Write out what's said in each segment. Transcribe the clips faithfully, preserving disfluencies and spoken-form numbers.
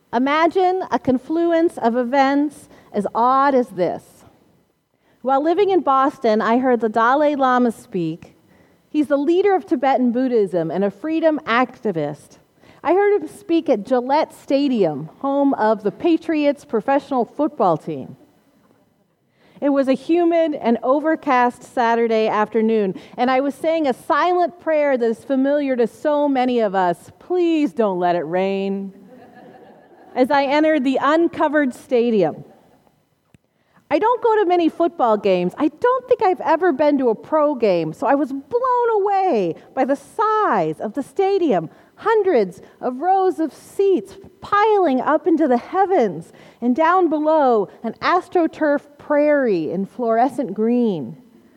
Imagine a confluence of events as odd as this. While living in Boston, I heard the Dalai Lama speak. He's the leader of Tibetan Buddhism and a freedom activist. I heard him speak at Gillette Stadium, home of the Patriots professional football team. It was a humid and overcast Saturday afternoon, and I was saying a silent prayer that is familiar to so many of us. Please don't let it rain. As I entered the uncovered stadium. I don't go to many football games. I don't think I've ever been to a pro game, so I was blown away by the size of the stadium. Hundreds of rows of seats piling up into the heavens, and down below, an astroturf prairie in fluorescent green.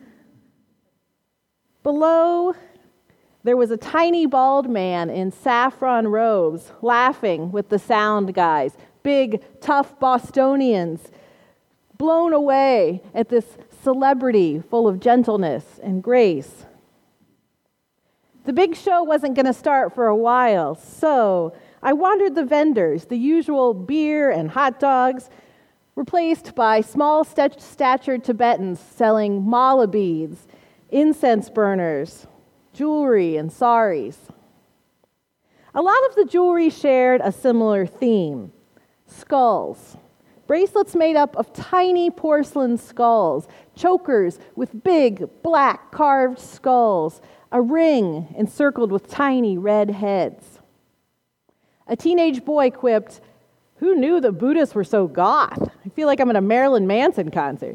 Below, there was a tiny bald man in saffron robes, laughing with the sound guys, big, tough Bostonians, blown away at this celebrity full of gentleness and grace. The big show wasn't going to start for a while, so I wandered the vendors, the usual beer and hot dogs, replaced by small statured Tibetans selling mala beads, incense burners, jewelry, and saris. A lot of the jewelry shared a similar theme: skulls. Bracelets made up of tiny porcelain skulls, chokers with big black carved skulls, a ring encircled with tiny red heads. A teenage boy quipped, "Who knew the Buddhists were so goth? I feel like I'm at a Marilyn Manson concert."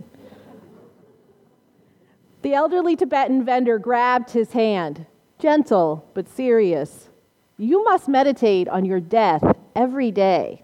The elderly Tibetan vendor grabbed his hand, gentle but serious. "You must meditate on your death every day."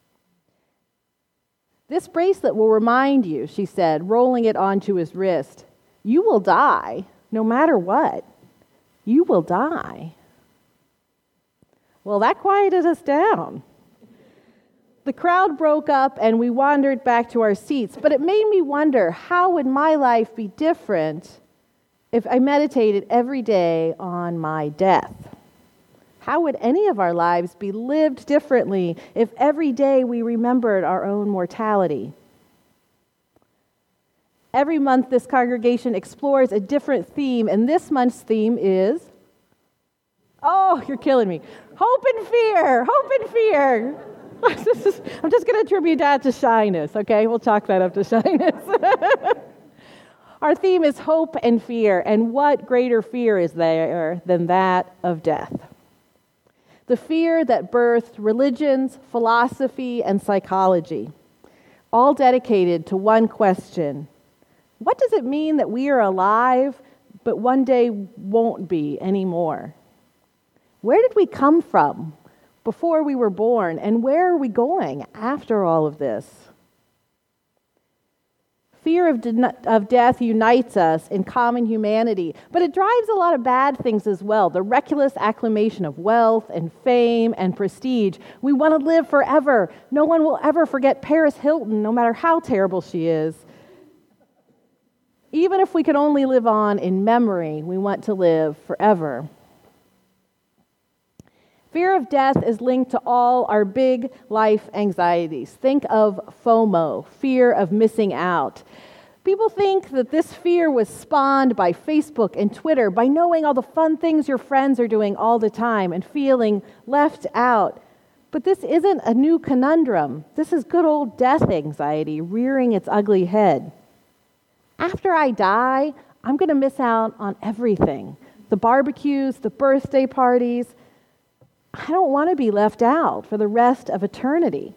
"This bracelet will remind you," she said, rolling it onto his wrist. "You will die, no matter what. You will die." Well, that quieted us down. The crowd broke up and we wandered back to our seats, but it made me wonder, how would my life be different if I meditated every day on my death? How would any of our lives be lived differently if every day we remembered our own mortality? Every month, this congregation explores a different theme, and this month's theme is, oh, you're killing me, hope and fear, hope and fear. I'm just going to attribute that to shyness, okay? We'll chalk that up to shyness. Our theme is hope and fear, and what greater fear is there than that of death? The fear that birthed religions, philosophy, and psychology, all dedicated to one question: what does it mean that we are alive, but one day won't be anymore? Where did we come from before we were born, and where are we going after all of this? Fear of, de- of death unites us in common humanity, but it drives a lot of bad things as well. The reckless acclamation of wealth and fame and prestige. We want to live forever. No one will ever forget Paris Hilton, no matter how terrible she is. Even if we could only live on in memory, we want to live forever. Fear of death is linked to all our big life anxieties. Think of FOMO, fear of missing out. People think that this fear was spawned by Facebook and Twitter, by knowing all the fun things your friends are doing all the time and feeling left out. But this isn't a new conundrum. This is good old death anxiety rearing its ugly head. After I die, I'm going to miss out on everything. The barbecues, the birthday parties. I don't want to be left out for the rest of eternity.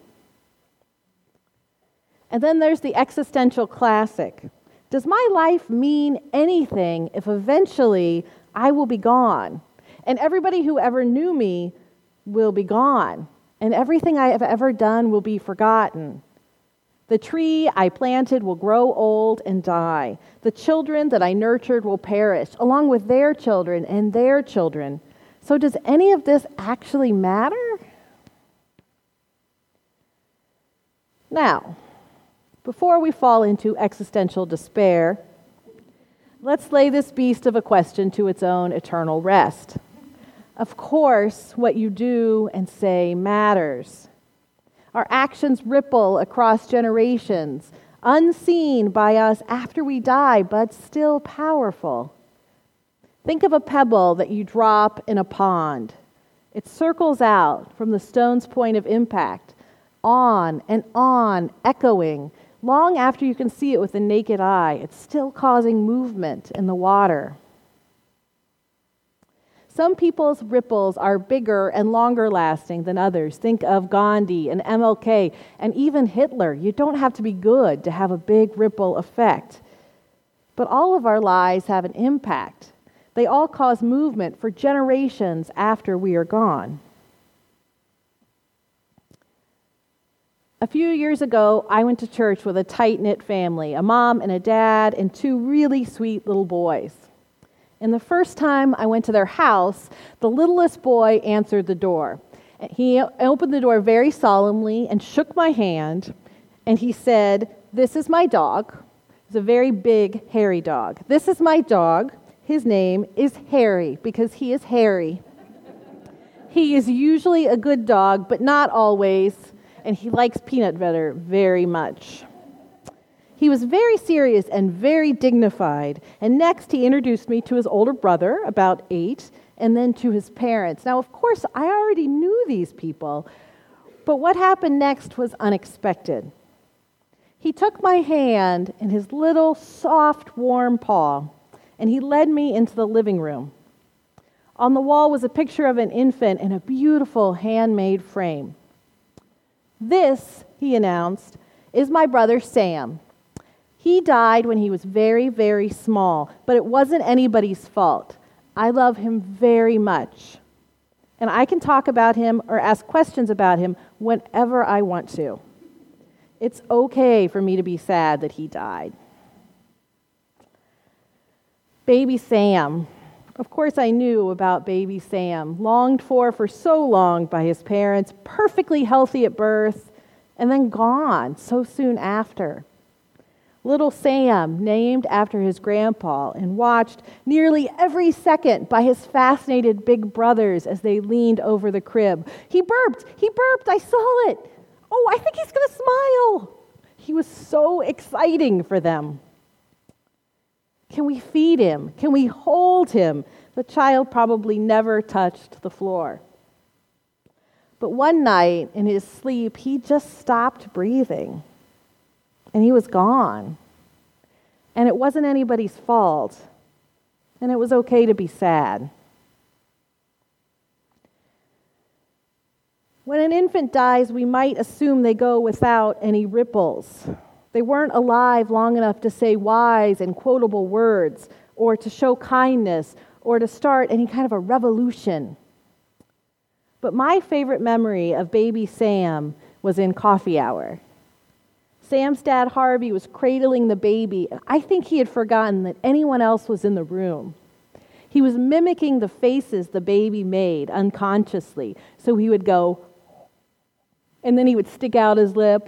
And then there's the existential classic. Does my life mean anything if eventually I will be gone? And everybody who ever knew me will be gone. And everything I have ever done will be forgotten. The tree I planted will grow old and die. The children that I nurtured will perish, along with their children and their children. So does any of this actually matter? Now, before we fall into existential despair, let's lay this beast of a question to its own eternal rest. Of course, what you do and say matters. Our actions ripple across generations, unseen by us after we die, but still powerful. Think of a pebble that you drop in a pond. It circles out from the stone's point of impact, on and on, echoing. Long after you can see it with the naked eye, it's still causing movement in the water. Some people's ripples are bigger and longer lasting than others. Think of Gandhi and M L K and even Hitler. You don't have to be good to have a big ripple effect. But all of our lives have an impact. They all cause movement for generations after we are gone. A few years ago, I went to church with a tight-knit family, a mom and a dad and two really sweet little boys. And the first time I went to their house, the littlest boy answered the door. He opened the door very solemnly and shook my hand, and he said, "This is my dog." It's a very big, hairy dog. "This is my dog. His name is Harry because he is hairy. He is usually a good dog, but not always. And he likes peanut butter very much." He was very serious and very dignified. And next, he introduced me to his older brother, about eight, and then to his parents. Now, of course, I already knew these people, but what happened next was unexpected. He took my hand in his little, soft, warm paw, and he led me into the living room. On the wall was a picture of an infant in a beautiful handmade frame. "This," he announced, "is my brother Sam. He died when he was very, very small, but it wasn't anybody's fault. I love him very much. And I can talk about him or ask questions about him whenever I want to. It's okay for me to be sad that he died." Baby Sam. Of course I knew about baby Sam, longed for for so long by his parents, perfectly healthy at birth, and then gone so soon after. Little Sam, named after his grandpa, and watched nearly every second by his fascinated big brothers as they leaned over the crib. "He burped! He burped! I saw it! Oh, I think he's going to smile!" He was so exciting for them. Can we feed him? Can we hold him? The child probably never touched the floor. But one night in his sleep, he just stopped breathing. And he was gone. And it wasn't anybody's fault. And it was okay to be sad. When an infant dies, we might assume they go without any ripples. They weren't alive long enough to say wise and quotable words, or to show kindness, or to start any kind of a revolution. But my favorite memory of baby Sam was in coffee hour. Sam's dad, Harvey, was cradling the baby, and I think he had forgotten that anyone else was in the room. He was mimicking the faces the baby made unconsciously. So he would go, and then he would stick out his lip.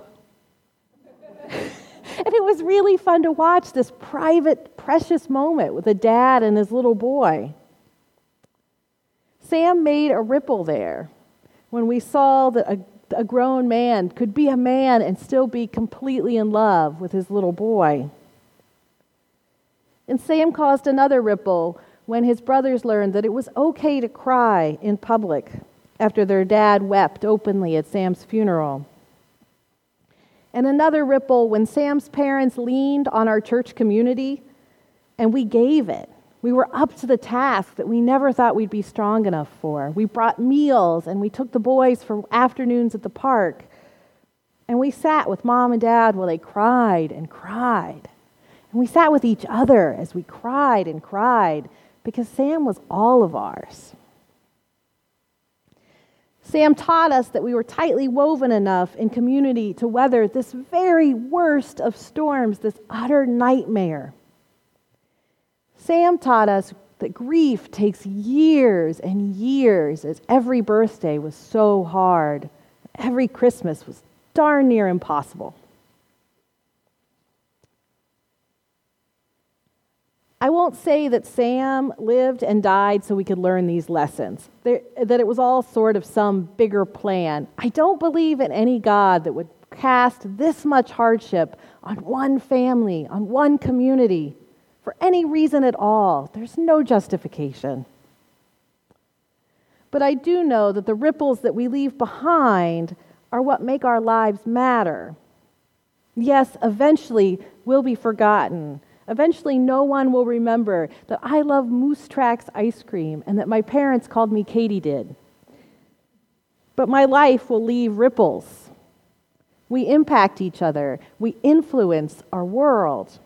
And it was really fun to watch this private, precious moment with a dad and his little boy. Sam made a ripple there when we saw that a, a grown man could be a man and still be completely in love with his little boy. And Sam caused another ripple when his brothers learned that it was okay to cry in public after their dad wept openly at Sam's funeral. And another ripple when Sam's parents leaned on our church community and we gave it. We were up to the task that we never thought we'd be strong enough for. We brought meals and we took the boys for afternoons at the park. And we sat with mom and dad while they cried and cried. And we sat with each other as we cried and cried because Sam was all of ours. Sam taught us that we were tightly woven enough in community to weather this very worst of storms, this utter nightmare. Sam taught us that grief takes years and years, as every birthday was so hard. Every Christmas was darn near impossible. I won't say that Sam lived and died so we could learn these lessons, there, that it was all sort of some bigger plan. I don't believe in any God that would cast this much hardship on one family, on one community, for any reason at all. There's no justification. But I do know that the ripples that we leave behind are what make our lives matter. Yes, eventually we'll be forgotten. Eventually no one will remember that I love Moose Tracks ice cream and that my parents called me Katie did. But my life will leave ripples. We impact each other. We influence our world.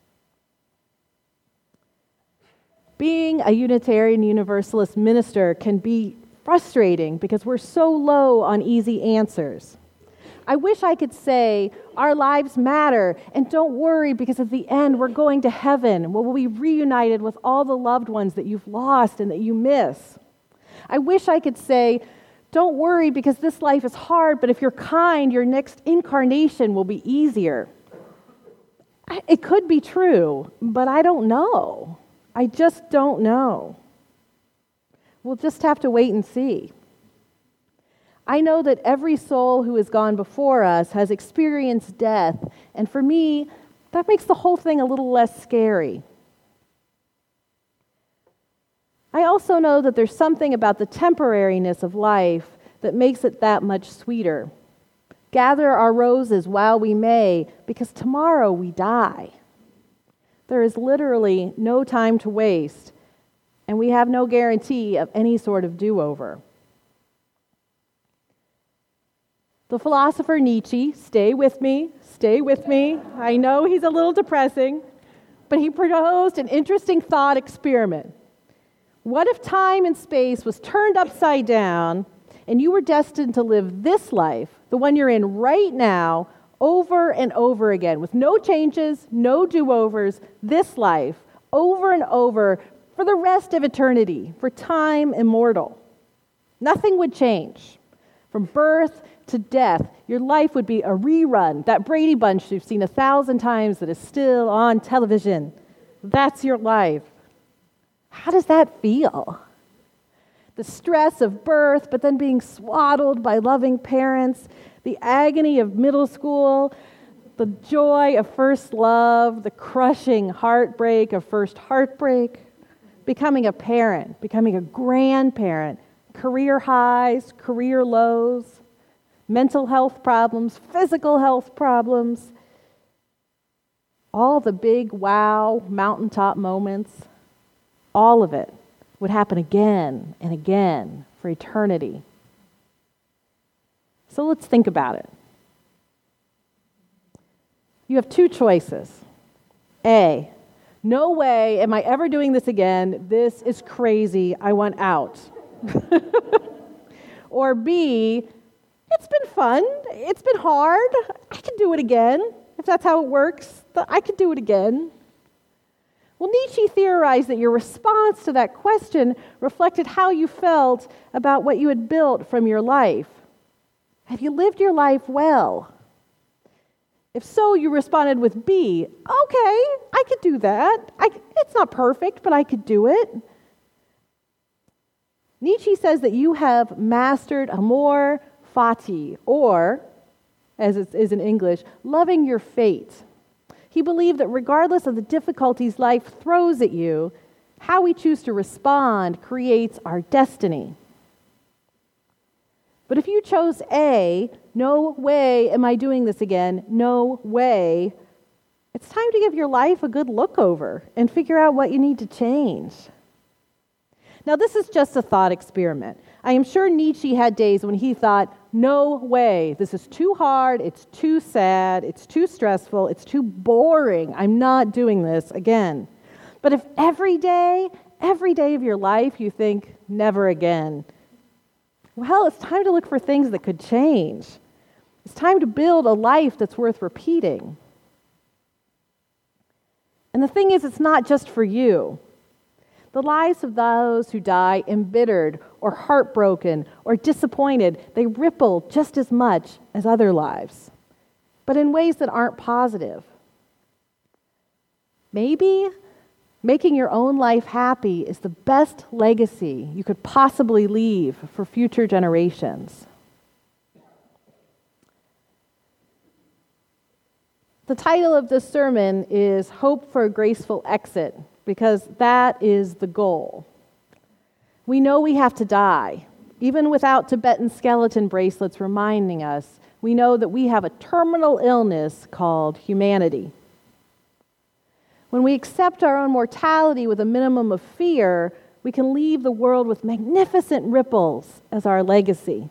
Being a Unitarian Universalist minister can be frustrating because we're so low on easy answers. I wish I could say our lives matter and don't worry because at the end we're going to heaven where we'll be reunited with all the loved ones that you've lost and that you miss. I wish I could say don't worry because this life is hard, but if you're kind, your next incarnation will be easier. It could be true, but I don't know. I just don't know. We'll just have to wait and see. I know that every soul who has gone before us has experienced death, and for me, that makes the whole thing a little less scary. I also know that there's something about the temporariness of life that makes it that much sweeter. Gather our roses while we may, because tomorrow we die. There is literally no time to waste, and we have no guarantee of any sort of do-over. The philosopher Nietzsche, stay with me, stay with me. I know he's a little depressing, but he proposed an interesting thought experiment. What if time and space was turned upside down and you were destined to live this life, the one you're in right now, over and over again, with no changes, no do-overs, this life, over and over for the rest of eternity, for time immortal? Nothing would change. From birth to death, your life would be a rerun. That Brady Bunch you've seen a thousand times that is still on television. That's your life. How does that feel? The stress of birth, but then being swaddled by loving parents, the agony of middle school, the joy of first love, the crushing heartbreak of first heartbreak, becoming a parent, becoming a grandparent, career highs, career lows, mental health problems, physical health problems, all the big wow mountaintop moments, all of it would happen again and again for eternity. So let's think about it. You have two choices. A, no way am I ever doing this again. This is crazy. I want out. Or B, it's been fun. It's been hard. I can do it again. If that's how it works, I could do it again. Well, Nietzsche theorized that your response to that question reflected how you felt about what you had built from your life. Have you lived your life well? If so, you responded with B, okay, I could do that. I, it's not perfect, but I could do it. Nietzsche says that you have mastered amor fati, or, as it is in English, loving your fate. He believed that regardless of the difficulties life throws at you, how we choose to respond creates our destiny. But if you chose A, no way am I doing this again, no way, it's time to give your life a good look over and figure out what you need to change. Now, this is just a thought experiment. I am sure Nietzsche had days when he thought, no way, this is too hard, it's too sad, it's too stressful, it's too boring, I'm not doing this again. But if every day, every day of your life you think, never again, well, it's time to look for things that could change. It's time to build a life that's worth repeating. And the thing is, it's not just for you. The lives of those who die embittered or heartbroken or disappointed, they ripple just as much as other lives, but in ways that aren't positive. Maybe, Making your own life happy is the best legacy you could possibly leave for future generations. The title of this sermon is Hope for a Graceful Exit, because that is the goal. We know we have to die. Even without Tibetan skeleton bracelets reminding us, we know that we have a terminal illness called humanity. When we accept our own mortality with a minimum of fear, we can leave the world with magnificent ripples as our legacy.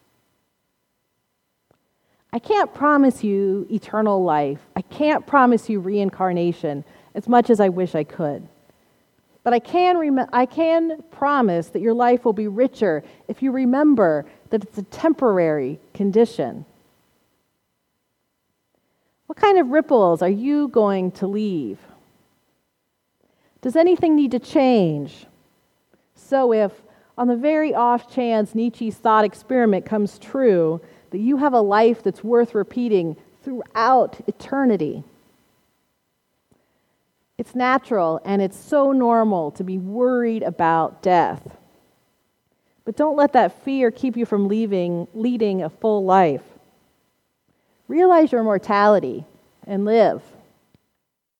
I can't promise you eternal life. I can't promise you reincarnation as much as I wish I could. But I can, rem- I can promise that your life will be richer if you remember that it's a temporary condition. What kind of ripples are you going to leave? Does anything need to change? So if, on the very off chance Nietzsche's thought experiment comes true, that you have a life that's worth repeating throughout eternity. It's natural and it's so normal to be worried about death. But don't let that fear keep you from leaving, leading a full life. Realize your mortality and live.